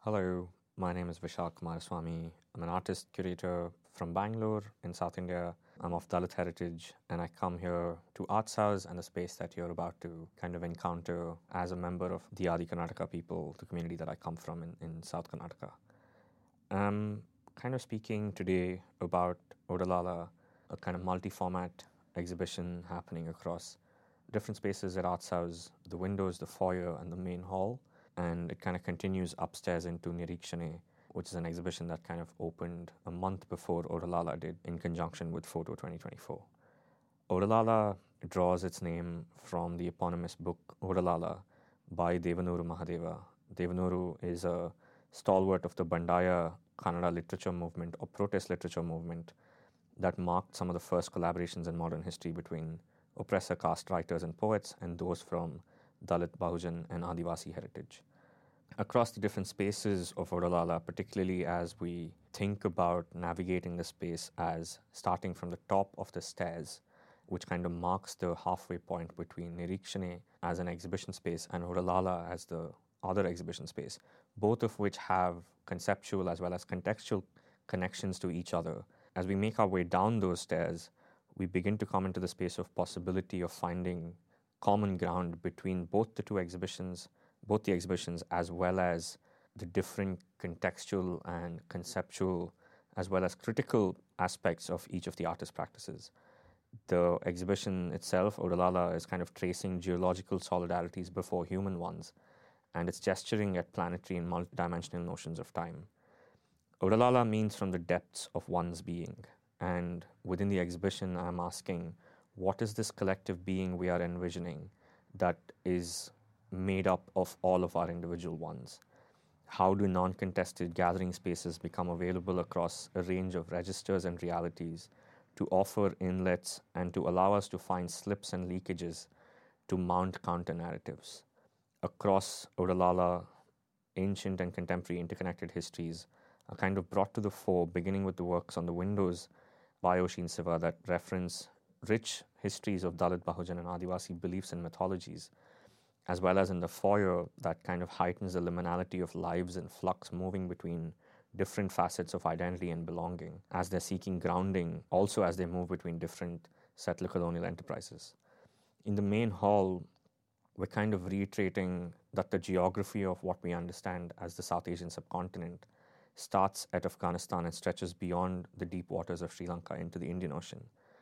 Hello, my name is Vishal Kumaraswamy. I'm an artist curator from Bangalore in South India. I'm of Dalit heritage, and I come here to Arts House and the space that you're about to kind of encounter as a member of the Adi Karnataka people, the community that I come from in South Karnataka. I'm kind of speaking today about Odalala, a kind of multi-format exhibition happening across different spaces at Arts House, the windows, the foyer, and the main hall. And it kind of continues upstairs into Nirikshane, which is an exhibition that kind of opened a month before Odalala did in conjunction with Photo 2024. Odalala draws its name from the eponymous book Odalala by Devanuru Mahadeva. Devanuru is a stalwart of the Bandaya Kannada literature movement or protest literature movement that marked some of the first collaborations in modern history between oppressor caste writers and poets and those from Dalit, Bahujan, and Adivasi heritage. Across the different spaces of Odalala, particularly as we think about navigating the space as starting from the top of the stairs, which kind of marks the halfway point between Nirikshane as an exhibition space and Odalala as the other exhibition space, both of which have conceptual as well as contextual connections to each other. As we make our way down those stairs, we begin to come into the space of possibility of finding common ground between both the exhibitions as well as the different contextual and conceptual as well as critical aspects of each of the artist practices. The exhibition itself, Odalala, is kind of tracing geological solidarities before human ones, and it's gesturing at planetary and multidimensional notions of time. Odalala means from the depths of one's being, and within the exhibition I'm asking, what is this collective being we are envisioning that is made up of all of our individual ones? How do non-contested gathering spaces become available across a range of registers and realities to offer inlets and to allow us to find slips and leakages to mount counter-narratives? Across Odalala, ancient and contemporary interconnected histories are kind of brought to the fore, beginning with the works on the windows by Oshin Siva that reference rich histories of Dalit, Bahujan, and Adivasi beliefs and mythologies, as well as in the foyer that kind of heightens the liminality of lives in flux moving between different facets of identity and belonging as they're seeking grounding, also as they move between different settler colonial enterprises. In the main hall, we're kind of reiterating that the geography of what we understand as the South Asian subcontinent starts at Afghanistan and stretches beyond the deep waters of Sri Lanka into the Indian Ocean.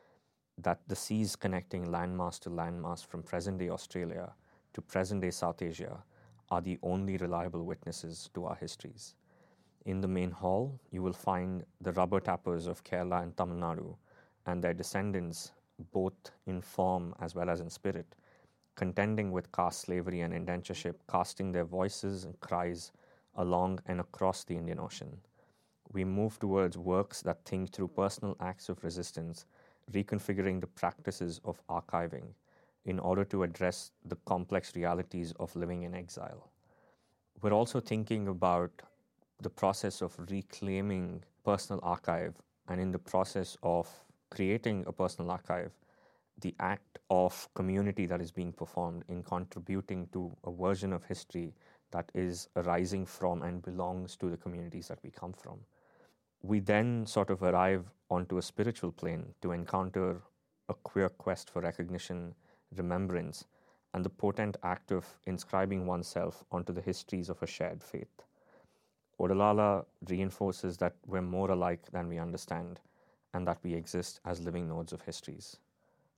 That the seas connecting landmass to landmass from present-day Australia to present-day South Asia are the only reliable witnesses to our histories. In the main hall, you will find the rubber tappers of Kerala and Tamil Nadu and their descendants, both in form as well as in spirit, contending with caste slavery and indentureship, casting their voices and cries along and across the Indian Ocean. We move towards works that think through personal acts of resistance, reconfiguring the practices of archiving in order to address the complex realities of living in exile. We're also thinking about the process of reclaiming personal archive, and in the process of creating a personal archive, the act of community that is being performed in contributing to a version of history that is arising from and belongs to the communities that we come from. We then sort of arrive onto a spiritual plane to encounter a queer quest for recognition, remembrance, and the potent act of inscribing oneself onto the histories of a shared faith. Odalala reinforces that we're more alike than we understand and that we exist as living nodes of histories.